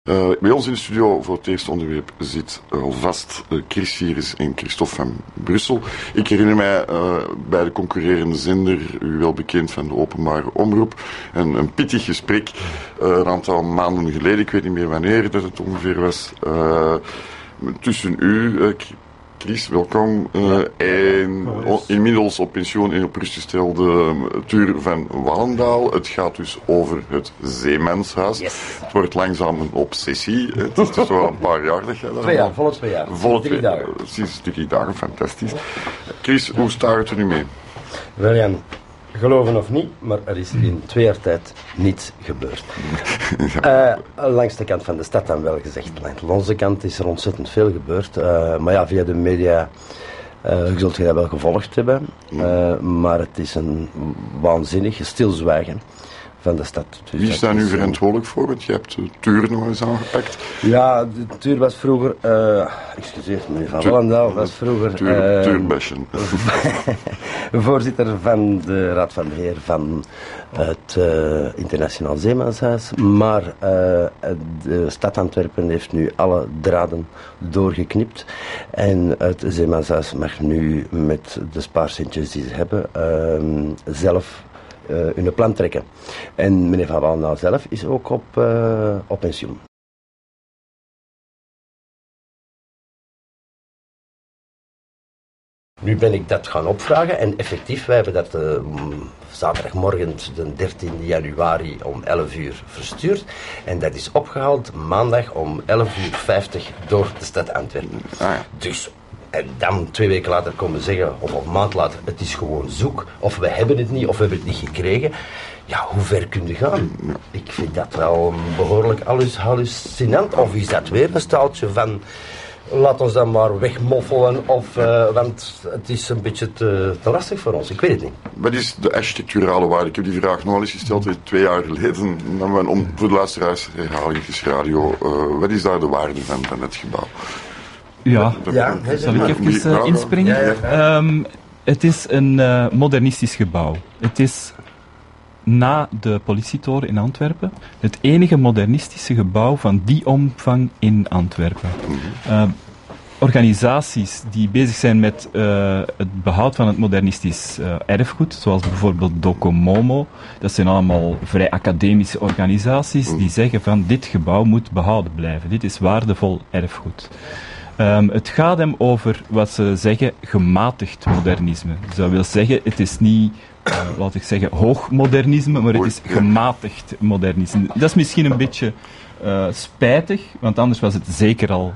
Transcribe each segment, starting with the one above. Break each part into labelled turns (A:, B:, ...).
A: Bij ons in de studio voor het eerste onderwerp zit alvast Chris Sieris en Christophe van Brussel. Ik herinner mij bij de concurrerende zender, u wel bekend van de openbare omroep, een pittig gesprek een aantal maanden geleden, ik weet niet meer wanneer dat het ongeveer was, tussen u, Chris, welkom, en inmiddels op pensioen en op rust gestelde Tuur van Wallendaal. Het gaat dus over het Zeemanshuis.
B: Yes.
A: Het wordt langzaam een obsessie. Het is dus wel een paar jaar dat jij daar...
B: 2 jaar, volle 2 jaar.
A: Volle
B: 3 dagen.
A: Sinds 3 dagen, fantastisch. Chris, hoe staat het er nu mee?
B: Wel Jan, geloven of niet, maar er is in 2 jaar tijd niets gebeurd. Langs de kant van de stad dan wel gezegd. Langs onze kant is er ontzettend veel gebeurd. Maar ja, via de media zult je dat wel gevolgd hebben. Maar het is een waanzinnig stilzwijgen van de stad. Dus
A: wie is daar nu verantwoordelijk voor? Want je hebt de Tuur nog eens aangepakt.
B: Ja, de Tuur was vroeger... excuseer, meneer Van Wallendaal was vroeger...
A: Tuurbashen.
B: Voorzitter van de Raad van Beheer van het Internationaal Zeemanshuis. Maar de stad Antwerpen heeft nu alle draden doorgeknipt. En het Zeemanshuis mag nu met de spaarcentjes die ze hebben zelf hun plan trekken. En meneer Van Wallendaal zelf is ook op pensioen. Nu ben ik dat gaan opvragen en effectief, wij hebben dat zaterdagmorgen de 13 januari om 11 uur verstuurd. En dat is opgehaald maandag om 11:50 door de stad Antwerpen. Dus... En dan 2 weken later komen zeggen, of een maand later, het is gewoon zoek. Of we hebben het niet, of we hebben het niet gekregen. Ja, hoe ver kun je gaan? Ik vind dat wel behoorlijk hallucinant. Of is dat weer een staaltje van... Laat ons dan maar wegmoffelen, want het is een beetje te lastig voor ons. Ik weet het niet.
A: Wat is de architecturale waarde? Ik heb die vraag nog al eens gesteld, 2 jaar geleden. Voor de luisteraars, herhalingsradio. Wat is daar de waarde van het gebouw?
C: Ja, zal ik even inspringen? Ja. Het is een modernistisch gebouw. Het is na de politietoren in Antwerpen het enige modernistische gebouw van die omvang in Antwerpen. Organisaties die bezig zijn met het behoud van het modernistisch erfgoed, zoals bijvoorbeeld Docomomo, dat zijn allemaal vrij academische organisaties die zeggen van dit gebouw moet behouden blijven. Dit is waardevol erfgoed. Het gaat hem over wat ze zeggen gematigd modernisme. Dat wil zeggen, het is niet, laat ik zeggen, hoogmodernisme, maar het is gematigd modernisme. Dat is misschien een beetje spijtig, want anders was het zeker al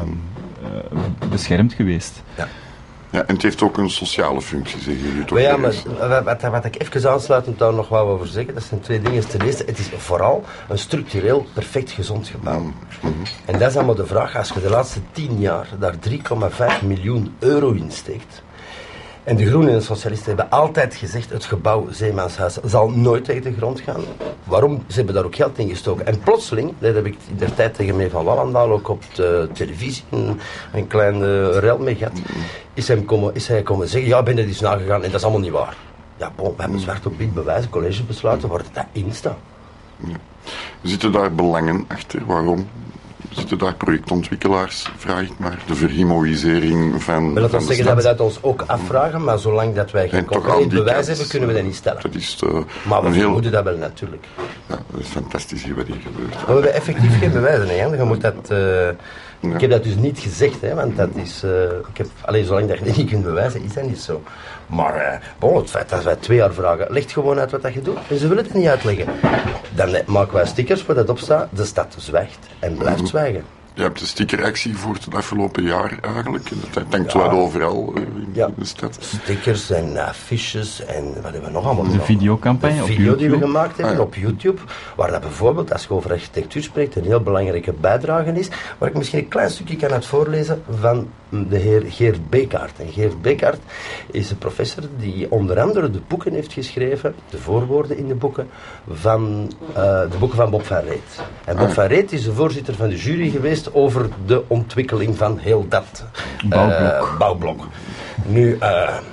C: beschermd geweest. Ja.
A: Ja, en het heeft ook een sociale functie, zeggen jullie toch?
B: Ja, maar wat ik even aansluitend daar nog wel over zeggen, dat zijn 2 dingen. Ten eerste, het is vooral een structureel perfect gezond gebouw. En dat is allemaal de vraag, als je de laatste 10 jaar daar 3,5 miljoen euro in steekt, en de Groenen en de Socialisten hebben altijd gezegd, het gebouw Zeemanshuis zal nooit tegen de grond gaan. Waarom? Ze hebben daar ook geld in gestoken. En plotseling, dat heb ik in der tijd tegen meneer Van Wallendaal ook op de televisie een kleine rel mee gehad, is hij komen zeggen, ja, ben je eens nagegaan en dat is allemaal niet waar. Ja, bon, we hebben zwart op wit bewijzen, collegebesluiten waar dat in staat.
A: Ja. Zitten daar belangen achter? Waarom? Zitten daar projectontwikkelaars, vraag ik maar, de verhimoïsering van...
B: Maar laten we zeggen dat we dat ons ook afvragen, maar zolang dat wij geen concreet bewijs hebben, kunnen we dat niet stellen.
A: Dat is
B: maar we vermoeden dat wel natuurlijk.
A: Ja, dat is fantastisch hier wat hier gebeurt.
B: Maar we hebben effectief geen bewijzen, hè. Je moet dat... Ik heb dat dus niet gezegd, hè, want dat is... zolang dat je dat niet kunt bewijzen, is dat niet zo. Maar het feit dat wij 2 jaar vragen, legt gewoon uit wat dat je doet. En ze willen het niet uitleggen. Dan maken wij stickers waar dat op staat. De stad zwijgt en blijft zwijgen.
A: Je hebt de stickeractie gevoerd het afgelopen jaar eigenlijk. Dat hangt wel overal in de stad.
B: Stickers en affiches en wat hebben we nog allemaal
C: gedaan? De videocampagne op YouTube.
B: De video die we gemaakt hebben op YouTube. Waar dat bijvoorbeeld, als je over architectuur spreekt, een heel belangrijke bijdrage is. Waar ik misschien een klein stukje kan uit voorlezen van de heer Geert Bekaert. En Geert Bekaert is een professor die onder andere de boeken heeft geschreven, de voorwoorden in de boeken van Bob van Reet. En Bob van Reet is de voorzitter van de jury geweest over de ontwikkeling van heel dat bouwblok. Nu,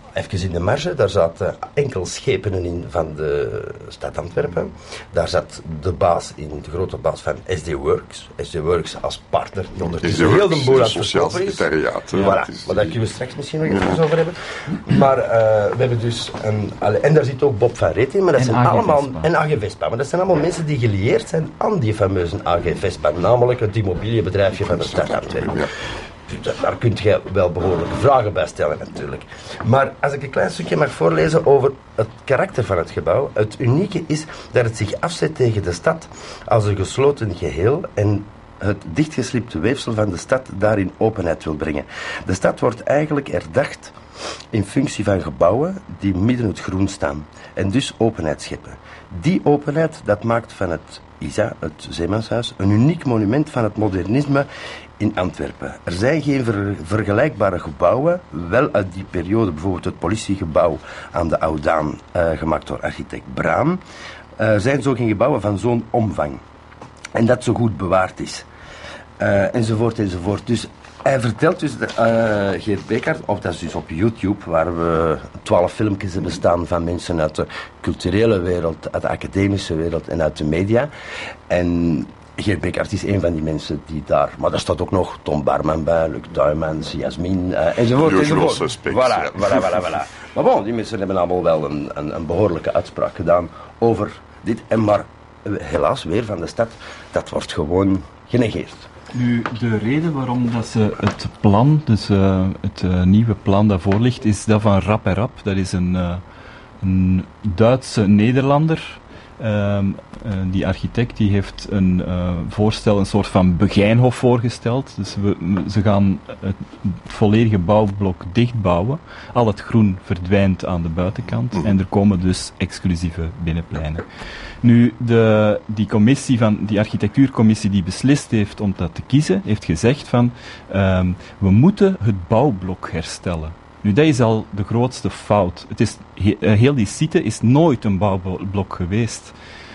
B: even in de marge, daar zaten enkel schepenen in van de stad Antwerpen. Daar zat de grote baas van SD Works. SD Works als partner, die ondertussen heel de boel aan het verkopen is. Voilà, maar daar kunnen we straks misschien nog even over hebben. Maar we hebben dus en daar zit ook Bob van Reet in, maar dat zijn allemaal... En AG Vespa, maar dat zijn allemaal mensen die gelieerd zijn aan die fameuze AG Vespa, namelijk het immobiliënbedrijfje van de stad Antwerpen. Ja. Daar kun je wel behoorlijke vragen bij stellen natuurlijk. Maar als ik een klein stukje mag voorlezen over het karakter van het gebouw. Het unieke is dat het zich afzet tegen de stad als een gesloten geheel en het dichtgeslipte weefsel van de stad daarin openheid wil brengen. De stad wordt eigenlijk herdacht in functie van gebouwen die midden het groen staan en dus openheid scheppen. Die openheid, dat maakt van het ISA, het Zeemanshuis, een uniek monument van het modernisme in Antwerpen. Er zijn geen vergelijkbare gebouwen, wel uit die periode, bijvoorbeeld het politiegebouw aan de Oudaan, gemaakt door architect Braam. Er zijn zo geen gebouwen van zo'n omvang. En dat zo goed bewaard is. Enzovoort, enzovoort. Dus hij vertelt dus, Geert Bekaert, of dat is dus op YouTube, waar we 12 filmpjes hebben staan van mensen uit de culturele wereld, uit de academische wereld en uit de media. En Geert Bekaert is een van die mensen die daar... Maar daar staat ook nog Tom Barman bij, Luc Tuymans, Jasmin, enzovoort, enzovoort. Voilà. Maar bon, die mensen hebben allemaal wel een behoorlijke uitspraak gedaan over dit. En maar helaas, weer van de stad, dat wordt gewoon genegeerd.
C: Nu, de reden waarom dat ze het plan, dus het nieuwe plan dat voor ligt, is dat van Rap en Rap. Dat is een Duitse Nederlander. Die architect die heeft een voorstel, een soort van Begijnhof voorgesteld. Dus ze gaan het volledige bouwblok dichtbouwen. Al het groen verdwijnt aan de buitenkant en er komen dus exclusieve binnenpleinen. Nu, die architectuurcommissie die beslist heeft om dat te kiezen, heeft gezegd van we moeten het bouwblok herstellen. Nu, dat is al de grootste fout. Het is, heel die site is nooit een bouwblok geweest.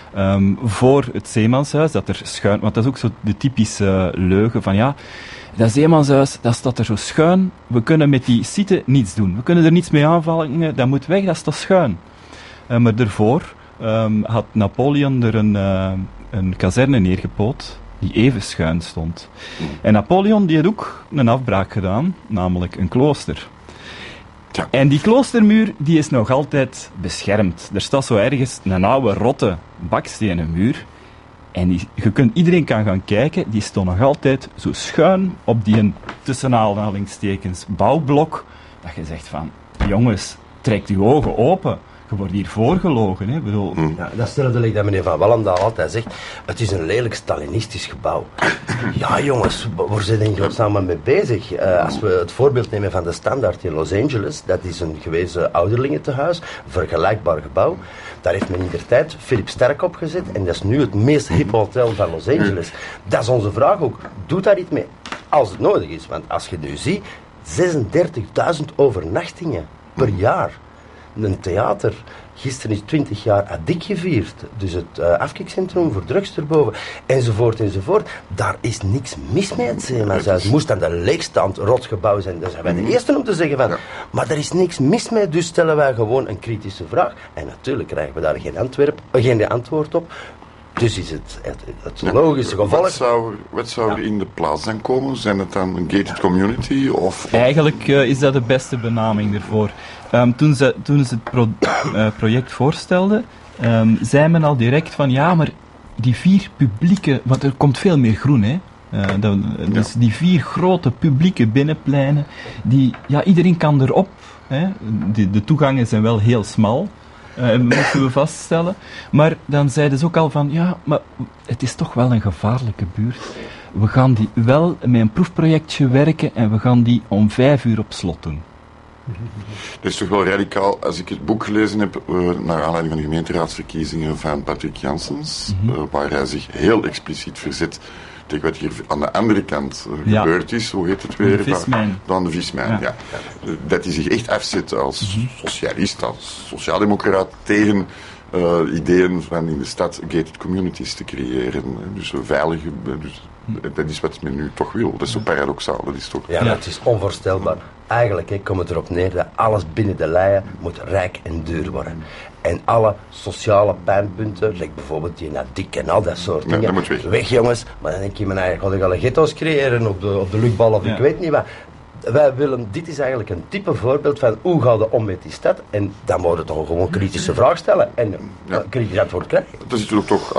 C: Voor het Zeemanshuis, dat er schuin... Want dat is ook zo de typische leugen van ja, dat Zeemanshuis, dat staat er zo schuin. We kunnen met die site niets doen. We kunnen er niets mee aanvangen. Dat moet weg, dat staat schuin. Maar daarvoor had Napoleon er een kazerne neergepoot die even schuin stond. En Napoleon die had ook een afbraak gedaan, namelijk een klooster. Ja. En die kloostermuur die is nog altijd beschermd. Er staat zo ergens een oude, rotte bakstenen muur. En iedereen kan gaan kijken, die stond nog altijd zo schuin op die tussen aanhalingstekens bouwblok. Dat je zegt van, jongens, trek je ogen open. Je wordt hier voorgelogen, hè?
B: Ja, dat stelde ik dat meneer Van Wallendaal altijd zegt. Het is een lelijk Stalinistisch gebouw. Ja, jongens, waar zijn we in godsnaam mee bezig? Als we het voorbeeld nemen van de Standaard in Los Angeles, dat is een gewezen ouderlingentehuis, een vergelijkbaar gebouw. Daar heeft men in der tijd Philip Sterk opgezet en dat is nu het meest hip hotel van Los Angeles. Dat is onze vraag ook. Doe daar iets mee als het nodig is. Want als je nu ziet, 36.000 overnachtingen per jaar. Een theater. Gisteren is 20 jaar Adik gevierd. Dus het afkikcentrum voor drugs erboven. Enzovoort, enzovoort. Daar is niks mis mee het Zeemanshuis. Het moest aan de leegstand rotgebouw zijn. Daar zijn wij de eerste om te zeggen van. Ja. Maar er is niks mis mee. Dus stellen wij gewoon een kritische vraag. En natuurlijk krijgen we daar geen antwoord op. Dus is het logische gevolg.
A: Wat zou er in de plaats dan komen? Zijn het dan een gated community? Of?
C: Eigenlijk is dat de beste benaming ervoor. Toen ze het project voorstelden, zei men al direct van ja, maar die 4 publieke, want er komt veel meer groen, hè. Dus die 4 grote publieke binnenpleinen, iedereen kan erop. Hè. De toegangen zijn wel heel smal. Moeten we vaststellen. Maar dan zeiden ze ook al van, ja, maar het is toch wel een gevaarlijke buurt. We gaan die wel met een proefprojectje werken en we gaan die om 5 uur op slot doen.
A: Dat is toch wel radicaal. Als ik het boek gelezen heb, naar aanleiding van de gemeenteraadsverkiezingen van Patrick Janssens, waar hij zich heel expliciet verzet tegen wat hier aan de andere kant gebeurd is, hoe heet het weer? Dan de vismijn, ja. Dat hij zich echt afzet als socialist, als sociaaldemocraat tegen ideeën van in de stad gated communities te creëren. Dus veilige... dat is wat men nu toch wil. Dat is zo paradoxaal. Dat is toch...
B: Ja, het is onvoorstelbaar. Eigenlijk komt het erop neer dat alles binnen de leien moet rijk en duur worden. En alle sociale pijnpunten, like bijvoorbeeld die Nadik en al dat soort dingen.
A: Dat moet weg.
B: Jongens. Maar dan denk je, mijn eigen, ga ik alle ghetto's creëren op de luchtbal of ik weet niet wat. Wij willen, dit is eigenlijk een type voorbeeld van hoe gaat het om met die stad. En dan moet je toch gewoon kritische vraag stellen en kritisch antwoord krijgen.
A: Dat is natuurlijk toch,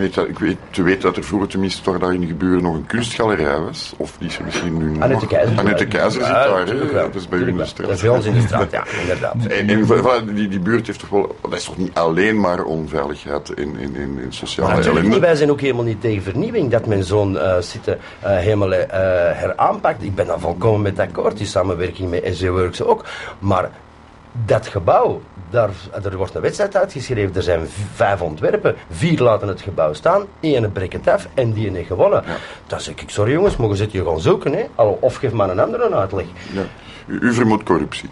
A: ik weet dat er vroeger tenminste toch daar in de geburen nog een kunstgalerij was. Of die is er misschien nu nog. Annette Keizer zit daar, dat is bij u in de straat.
B: Dat is bij ons in de straat, ja, inderdaad.
A: En die buurt heeft toch wel, dat is toch niet alleen maar onveiligheid in sociale ellende.
B: Wij zijn ook helemaal niet tegen vernieuwing, dat men zo'n site helemaal heraanpakt. Ik ben daar volkomen met akkoord, die samenwerking met SD Works ook. Maar dat gebouw, er wordt een wedstrijd uitgeschreven, er zijn 5 ontwerpen, 4 laten het gebouw staan, 1 breekt het af en die heeft gewonnen. Ja. Dan zeg ik, sorry jongens, mogen ze het je gaan zoeken, hè? Of geef maar een andere uitleg.
A: Ja. U vermoedt corruptie.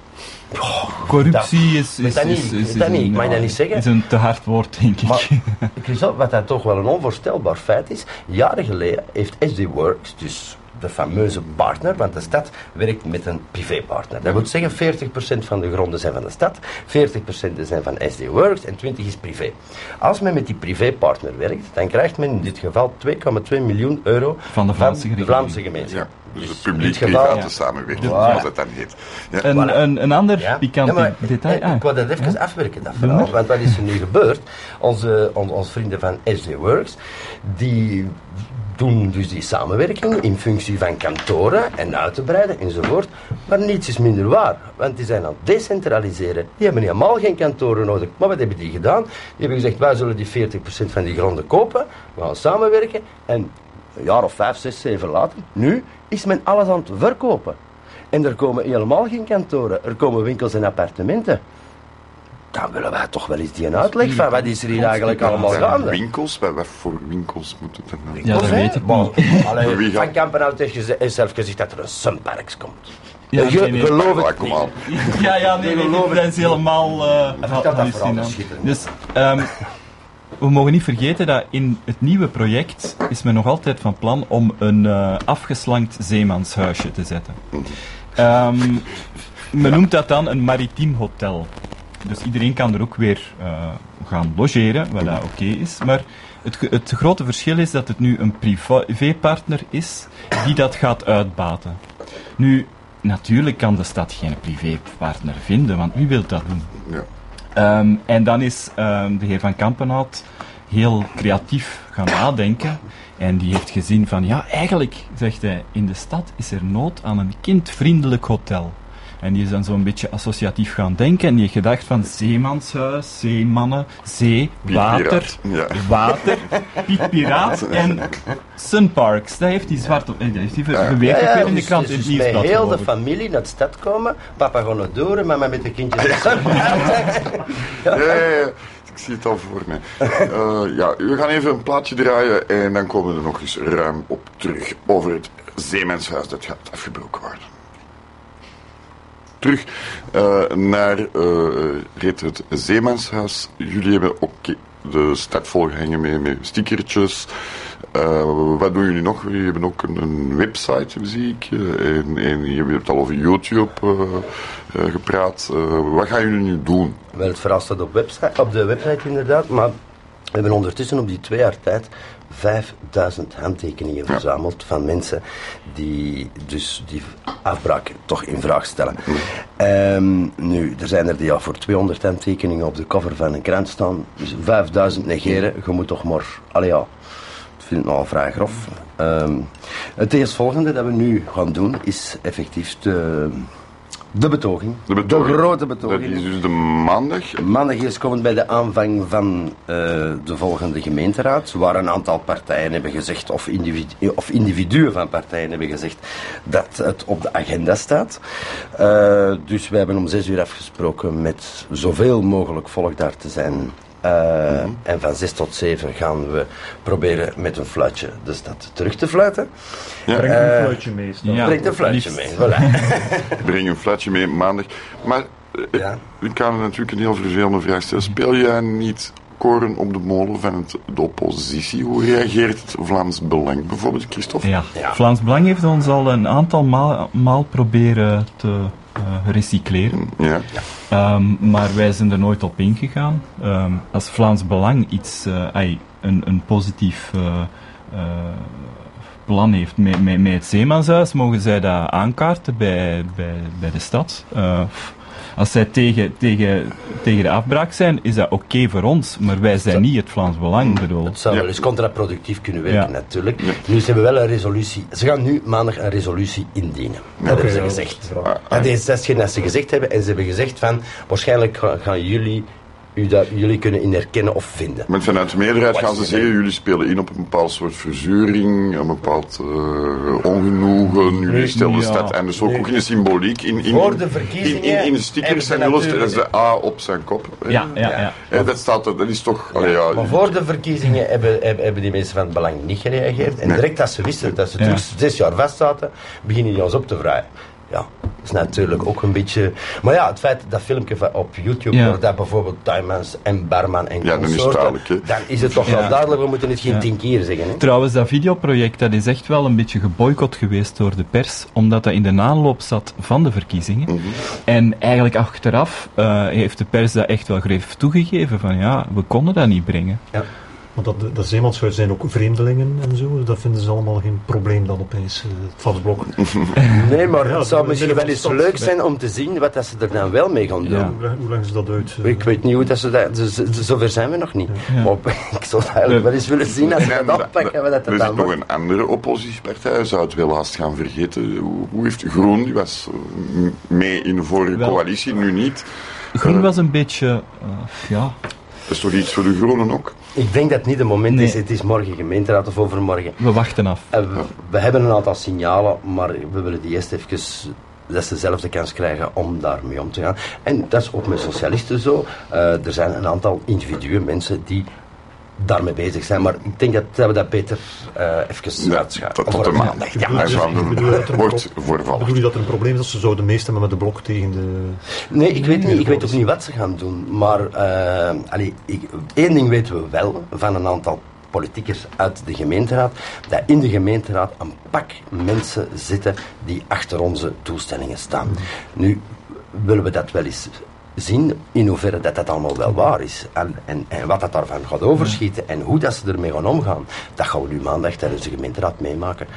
C: Corruptie is
B: ik mag dat niet zeggen.
C: Is een te hard woord, denk ik.
B: Maar wat dat toch wel een onvoorstelbaar feit is, jaren geleden heeft SD Works, dus de fameuze partner, want de stad werkt met een privépartner. Dat wil zeggen 40% van de gronden zijn van de stad, 40% zijn van SD Works en 20% is privé. Als men met die privépartner werkt, dan krijgt men in dit geval 2,2 miljoen euro
C: van de Vlaamse
B: gemeenschap.
A: Ja. Dus het publiek-private samenwerking, zoals dat dan heet. Ja.
C: Een ander pikant detail.
B: Ik wil dat even afwerken, dat verhaal. Want wat is er nu gebeurd? Onze vrienden van SD Works, die doen dus die samenwerking in functie van kantoren en uit te breiden enzovoort. Maar niets is minder waar, want die zijn aan het decentraliseren. Die hebben helemaal geen kantoren nodig. Maar wat hebben die gedaan? Die hebben gezegd, wij zullen die 40% van die gronden kopen, we gaan samenwerken en een jaar of 5, 6, 7 later, nu is men alles aan het verkopen. En er komen helemaal geen kantoren, er komen winkels en appartementen. Dan willen wij toch wel eens die uitleg van wat is er hier eigenlijk allemaal gaande.
A: Winkels? Wat voor winkels moet het dan?
C: Ja, dat weet ik niet.
B: Van Kampenhout heeft zelf gezegd dat er een Sunparks komt.
C: Ja,
B: geloof het niet.
C: Dat is helemaal hallucinant. Dus, we mogen niet vergeten dat in het nieuwe project is men nog altijd van plan om een afgeslankt zeemanshuisje te zetten. Men noemt dat dan een maritiem hotel. Dus iedereen kan er ook weer gaan logeren, wat dat oké is. Maar het grote verschil is dat het nu een privépartner is die dat gaat uitbaten. Nu, natuurlijk kan de stad geen privépartner vinden, want wie wil dat doen?
A: Ja.
C: En dan is de heer Van Kampenhout heel creatief gaan nadenken. En die heeft gezien van, ja, eigenlijk, zegt hij, in de stad is er nood aan een kindvriendelijk hotel. En die is dan zo'n beetje associatief gaan denken. En die heeft gedacht van zeemanshuis, zeemannen, zee, water, Piet-Piraat en Sunparks. Dat heeft hij zwart op. Dat heeft hij beweerd ook weer in de krant.
B: Dus met heel de familie naar de stad komen. Papa gaat naar door, mama met de kindjes naar Sunparks.
A: Ja. Ik zie het al voor mij. We gaan even een plaatje draaien en dan komen we er nog eens ruim op terug over het zeemanshuis dat gaat afgebroken worden. Terug naar het Zeemanshuis. Jullie hebben ook de stad volgehangen met stickertjes. Wat doen jullie nog? Jullie hebben ook een website, zie ik. En je hebt al over YouTube gepraat. Wat gaan jullie nu doen?
B: Wel, het verhaal staat op de website inderdaad, maar we hebben ondertussen op die 2 jaar tijd 5000 handtekeningen verzameld van mensen die dus die afbraak toch in vraag stellen. Nu, er zijn er die al voor 200 handtekeningen op de cover van een krant staan. Dus 5000 negeren, je moet toch maar... Allee ja, dat vind ik nogal vrij grof. Het eerstvolgende dat we nu gaan doen is effectief de betoging. De grote betoging.
A: Dat is dus de maandag?
B: Maandag is komend bij de aanvang van de volgende gemeenteraad, waar een aantal partijen hebben gezegd, of individuen van partijen hebben gezegd, dat het op de agenda staat. Dus wij hebben om 6 uur afgesproken met zoveel mogelijk volk daar te zijn. En van 6 tot 7 gaan we proberen met een fluitje de stad terug te fluiten.
D: Ja. Breng een fluitje mee.
B: Breng een fluitje mee, voilà.
A: Breng een fluitje mee maandag. Maar Ik kan natuurlijk een heel vervelende vraag stellen. Speel jij niet koren op de molen van de oppositie? Hoe reageert het Vlaams Belang bijvoorbeeld, Christophe?
C: Ja. Vlaams Belang heeft ons al een aantal maal proberen te recycleren.
A: Ja.
C: Maar wij zijn er nooit op ingegaan. Als Vlaams Belang iets, een positief plan heeft met het Zeemanshuis, mogen zij dat aankaarten bij de stad. Als zij tegen de afbraak zijn, is dat oké voor ons, maar wij zijn niet het Vlaams Belang, bedoel.
B: Het zou wel eens contraproductief kunnen werken, natuurlijk. Nu, ze hebben wel een resolutie. Ze gaan nu maandag een resolutie indienen. Dat hebben ze gezegd. Dat is hetgeen dat ze gezegd hebben. En ze hebben gezegd van, waarschijnlijk gaan jullie kunnen in herkennen of vinden.
A: Maar vanuit de meerderheid gaan ze zeggen, jullie spelen in op een bepaald soort verzuring, een bepaald ongenoegen, jullie stellen de stad en dus ook in de symboliek.
B: Voor de verkiezingen...
A: In de stickers en dat is de A op zijn kop.
C: Ja.
A: Dat is toch...
B: Maar voor de verkiezingen hebben die mensen van het Belang niet gereageerd. En direct als ze wisten dat ze terug 6 jaar vast zaten, beginnen die ons op te vragen. Ja, dat is natuurlijk ook een beetje... Maar ja, het feit dat filmpje op YouTube, waar dat bijvoorbeeld Tuymans en Barman en consorten, dan is het toch wel duidelijk, we moeten het geen 10 keer zeggen. Hè?
C: Trouwens, dat videoproject dat is echt wel een beetje geboycott geweest door de pers, omdat dat in de aanloop zat van de verkiezingen. Mm-hmm. En eigenlijk achteraf heeft de pers dat echt wel gretig toegegeven van we konden dat niet brengen.
D: Ja. Want dat Zeemanshuis zijn ook vreemdelingen en zo, dat vinden ze allemaal geen probleem dan opeens, het Vatsblok.
B: Nee, maar het zou misschien wel eens leuk zijn om te zien wat dat ze er dan wel mee gaan doen.
D: Ja. Hoe leggen ze dat uit?
B: Ik weet niet hoe dat ze dat... Zover zijn we nog niet. Ja. Maar ik zou het eigenlijk wel eens willen zien als ze dat oppakken.
A: Er is nog een andere oppositiepartij, zou het wel haast gaan vergeten. Hoe heeft Groen, die was mee in de vorige coalitie, nu niet.
C: Groen was een beetje,
A: Dat is toch iets voor de Groenen ook?
B: Ik denk dat het niet het moment is. Het is morgen gemeenteraad of overmorgen.
C: We wachten af.
B: We hebben een aantal signalen, maar we willen die eerst even... dat ze zelf de kans krijgen om daarmee om te gaan. En dat is ook met socialisten zo. Er zijn een aantal individuen, mensen die daarmee bezig zijn. Maar ik denk dat we dat beter even uitschakelen.
A: Tot de maandag. Wordt voorvallig.
D: Bedoel je dat er een probleem is dat ze zouden meestemmen met de blok tegen de...
B: Nee, ik weet niet. Ik weet ook niet wat ze gaan doen. Maar één ding weten we wel van een aantal politiekers uit de gemeenteraad, dat in de gemeenteraad een pak mensen zitten die achter onze toestellingen staan. Nu willen we dat wel eens zien in hoeverre dat allemaal wel waar is. En wat dat daarvan gaat overschieten en hoe dat ze ermee gaan omgaan, dat gaan we nu maandag tijdens de gemeenteraad meemaken.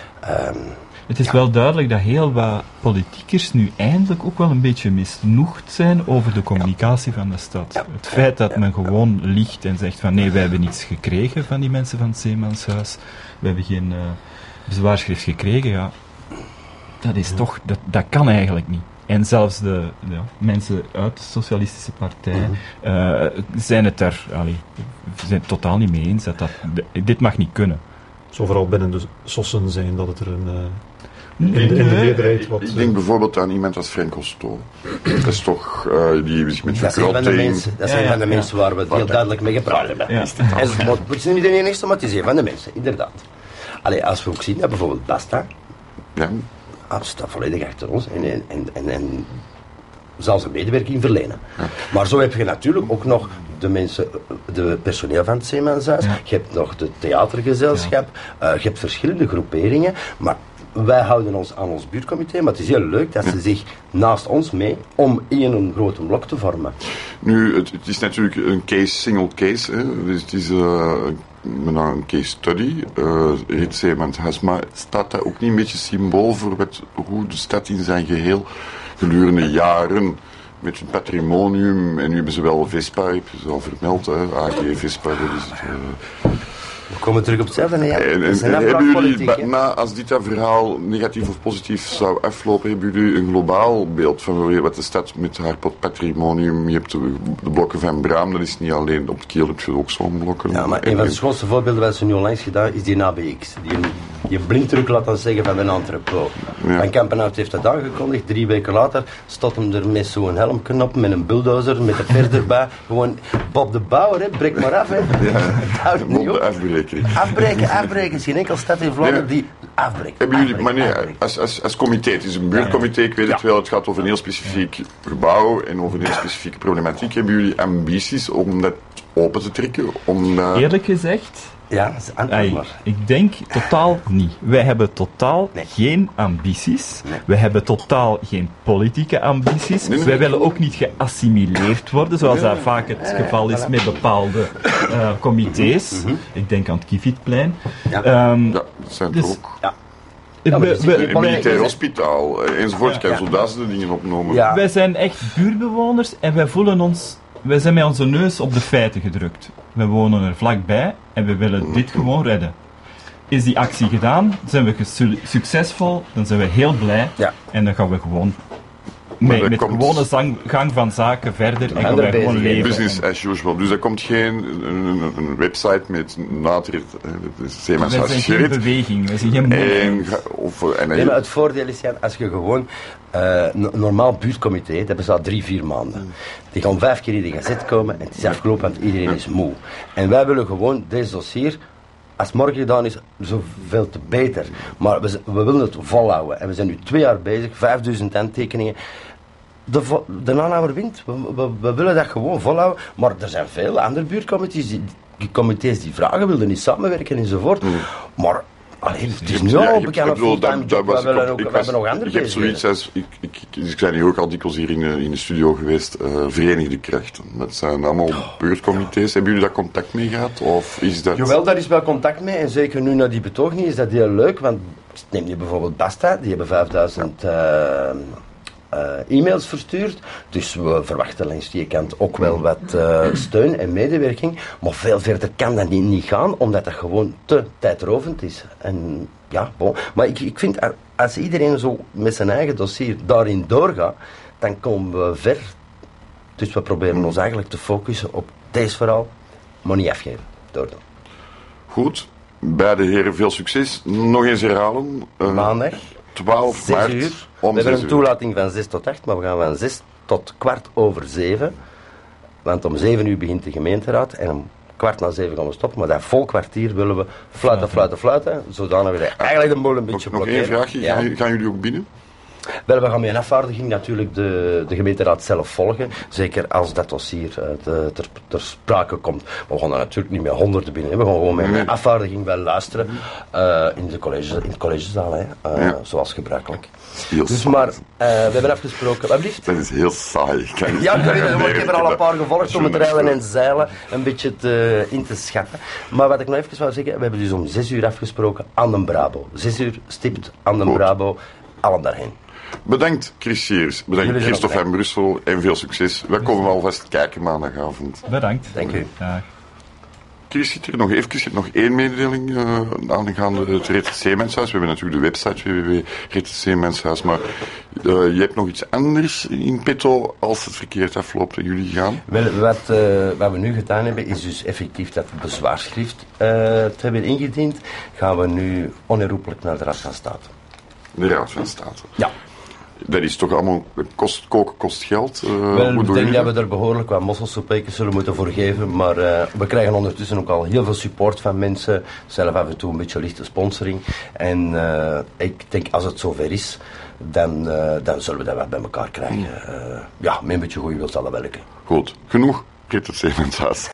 C: Het is wel duidelijk dat heel wat politiekers nu eindelijk ook wel een beetje misnoegd zijn over de communicatie van de stad. Ja. Het feit dat men gewoon liegt en zegt van nee, wij hebben niets gekregen van die mensen van het Zeemanshuis, we hebben geen bezwaarschrift gekregen, dat is toch, dat kan eigenlijk niet. En zelfs de mensen uit de Socialistische Partij zijn het zijn het totaal niet mee eens. Dit mag niet kunnen.
D: Het zou vooral binnen de sossen zijn dat het er in de meerderheid wat...
A: Ik denk bijvoorbeeld aan iemand als Frank Costeau. Dat is toch die zich met verkrotting...
B: Dat zijn van de mensen waar we het heel duidelijk mee gepraat hebben. Ja. Het is niet de enigste, maar het is een van de mensen, inderdaad. Als we ook zien dat bijvoorbeeld Basta...
A: Ja.
B: staat volledig achter ons en zal zijn medewerking verlenen. Ja. Maar zo heb je natuurlijk ook nog de mensen, de personeel van het Zeemanshuis, je hebt nog de theatergezelschap, je hebt verschillende groeperingen, maar wij houden ons aan ons buurtcomité, maar het is heel leuk dat ze zich naast ons mee om in een grote blok te vormen.
A: Nu, het is natuurlijk een single case, hè? Dus het is een case study, het Zeemanshuis, maar staat dat ook niet een beetje symbool voor hoe de stad in zijn geheel gedurende jaren met hun patrimonium, en nu hebben ze wel Vespa, heb je ze al vermeld, AG Vespa, dat is
B: we komen terug op hetzelfde.
A: Hebben jullie, als dit verhaal negatief of positief zou aflopen, hebben jullie een globaal beeld van wat de stad met haar patrimonium, je hebt de blokken van Braam, dat is niet alleen op Kiel, heb je ook zo'n blokken.
B: Ja, maar een van de schoonste voorbeelden wat ze nu onlangs gedaan is die ABX, die blinddruk laten zeggen van een entrepot. Ja. Van Kampenhout heeft dat aangekondigd, 3 weken later stond hem er met zo'n helmknop, met een bulldozer, met de ver erbij, gewoon Bob de Bouwer, breek maar af,
A: Ja, Bob de afbreker. zeker niet.
B: Afbreken is geen enkel stad in Vlaanderen die afbreekt.
A: Hebben jullie, maar nee,
B: Afbreken.
A: als comité, het is een buurtcomité, ik weet het wel, het gaat over een heel specifiek gebouw en over een heel specifieke problematiek. Hebben jullie ambities om dat open te trekken?
C: Eerlijk gezegd,
B: Ja, dat is antwoord maar.
C: ik denk totaal niet. Wij hebben totaal geen ambities.
B: Nee.
C: Wij hebben totaal geen politieke ambities.
A: Nee.
C: Wij willen ook niet geassimileerd worden, zoals dat vaak het geval is met bepaalde comité's. Ik denk aan het Kievietplein.
B: Ja.
A: Ja, dat zijn
C: Dus-
A: toch ook.
B: Ja. Ja, maar
A: Een militair hospitaal, enzovoort. Je kan zo duizenden dingen opnoemen.
B: Ja.
C: Wij zijn echt buurtbewoners en wij voelen ons... Wij zijn met onze neus op de feiten gedrukt. We wonen er vlakbij en we willen dit gewoon redden. Is die actie gedaan, zijn we succesvol, dan zijn we heel blij
B: Ja.
C: en dan gaan we gewoon
A: Maar dat
C: met
A: komt-
C: gewone gang van zaken verder en gaan
B: er
C: wij gewoon
B: bezig, hè.
C: leven.
A: Business as usual. Dus er komt geen een website met naadrit, het Zeemanshuis
C: Wij zijn geen
A: gerit.
C: beweging, wij zijn geen movement.
B: Nee, maar het voordeel is, Jan, als je gewoon normaal buurtcomité, dat bestaat 3-4 maanden. Die gaan 5 keer in de gazet komen en het is afgelopen, want iedereen is moe. En wij willen gewoon deze dossier, als het morgen gedaan is, zoveel te beter. Maar we willen het volhouden. En we zijn nu 2 jaar bezig, 5000 handtekeningen. De aanhouder wint. We willen dat gewoon volhouden. Maar er zijn veel andere buurtcomité's die vragen, wilden niet samenwerken enzovoort. Maar allee, het is nu al bekend een fulltime job. We hebben nog andere
A: Je hebt zoiets als, ik ben hier ook al dikwijls hier in de studio geweest, Verenigde Krachten. Dat zijn allemaal buurtcomité's. Hebben jullie daar contact mee gehad? Of is dat...
B: Jawel, daar is wel contact mee. En zeker nu na die betoging is dat heel leuk. Want neem nu bijvoorbeeld Basta, die hebben 5000 e-mails verstuurd. Dus we verwachten langs die kant ook wel wat steun en medewerking. Maar veel verder kan dat niet gaan, omdat dat gewoon te tijdrovend is. En ja, bon. Maar ik vind, als iedereen zo met zijn eigen dossier daarin doorgaat, dan komen we ver. Dus we proberen ons eigenlijk te focussen op deze verhaal, maar niet afgeven. Doordoen.
A: Goed. Beide heren veel succes. Nog eens herhalen.
B: Maandag.
A: 12
B: 6
A: maart
B: uur.
A: om
B: We hebben
A: 6
B: een
A: uur.
B: toelating van 6 tot 8, maar we gaan van 6 tot 6:15. Want om 7 uur begint de gemeenteraad en om 6:15 gaan we stoppen. Maar dat vol kwartier willen we fluiten, zodanig we eigenlijk de boel een beetje
A: Nog één vraagje.
B: Ja.
A: Gaan jullie ook binnen?
B: Wel, we gaan met een afvaardiging natuurlijk de gemeenteraad zelf volgen. Zeker als dat dossier ter sprake komt. Maar we gaan er natuurlijk niet met honderden binnen. Hè. We gaan gewoon met een afvaardiging wel luisteren. In de collegezaal, hè. Zoals gebruikelijk.
A: Heel
B: Dus
A: saai.
B: maar, we hebben afgesproken. Wat blieft?
A: Dat is heel saai. Ik kan niet
B: Ja, ik heb er al een paar
A: dat
B: gevolgd om het
A: zo
B: rijden
A: niks
B: en zeilen een beetje in te schatten. Maar wat ik nog even wou zeggen, we hebben dus om 6 uur afgesproken aan de Brabo. 6 uur stipt aan de
A: Goed.
B: Brabo, allen daarheen.
A: Bedankt Chris Siers, bedankt
B: Jullie zijn
A: Christophe
B: ook
A: van Brussel en veel succes. Wij komen wel vast kijken maandagavond.
C: Bedankt.
B: Dank u.
C: Dag.
A: Chris, zit er nog even, je hebt nog één mededeling aangaande het Rit het Zeemanshuis. We hebben natuurlijk de website www.Rit het Zeemanshuis, maar je hebt nog iets anders in petto als het verkeerd afloopt en jullie gaan?
B: Wel, wat we nu gedaan hebben, is dus effectief dat bezwaarschrift te hebben ingediend. Gaan we nu onherroepelijk naar de Raad van State.
A: De Raad van State.
B: Ja.
A: Dat is toch allemaal, koken kost geld.
B: Wel,
A: hoe
B: ik
A: doen
B: denk
A: jullie
B: dat we er behoorlijk wat mosselsoepekjes zullen moeten voor geven. Maar we krijgen ondertussen ook al heel veel support van mensen. Zelf af en toe een beetje lichte sponsoring. En ik denk als het zover is, dan zullen we dat wel bij elkaar krijgen. Ja, met een beetje goede wil zal dat wel lukken.
A: Goed, genoeg Rit het Zeemanshuis.